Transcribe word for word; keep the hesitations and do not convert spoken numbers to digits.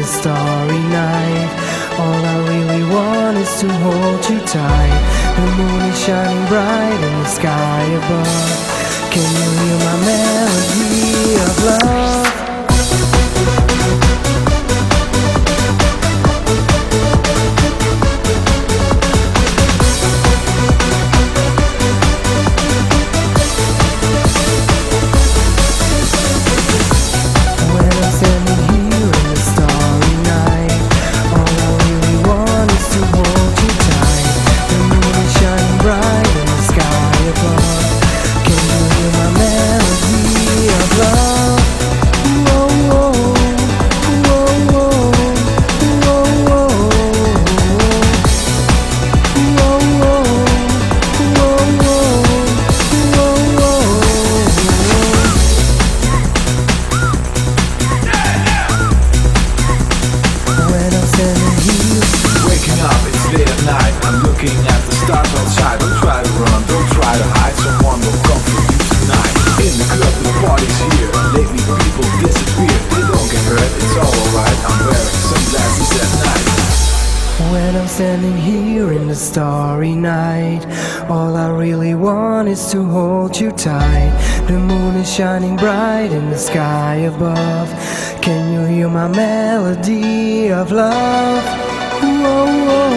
the starry night. All I really want is to hold you tight. The moon is shining bright in the sky above. Can you hear my melody of love? I'm looking at the stars outside. Don't try to run, don't try to hide. Someone will come for you tonight. In the club, the party's here. Lately people disappear. They don't get hurt, it's all alright. I'm wearing sunglasses at night. When I'm standing here in the starry night, all I really want is to hold you tight. The moon is shining bright in the sky above. Can you hear my melody of love? Whoa, whoa.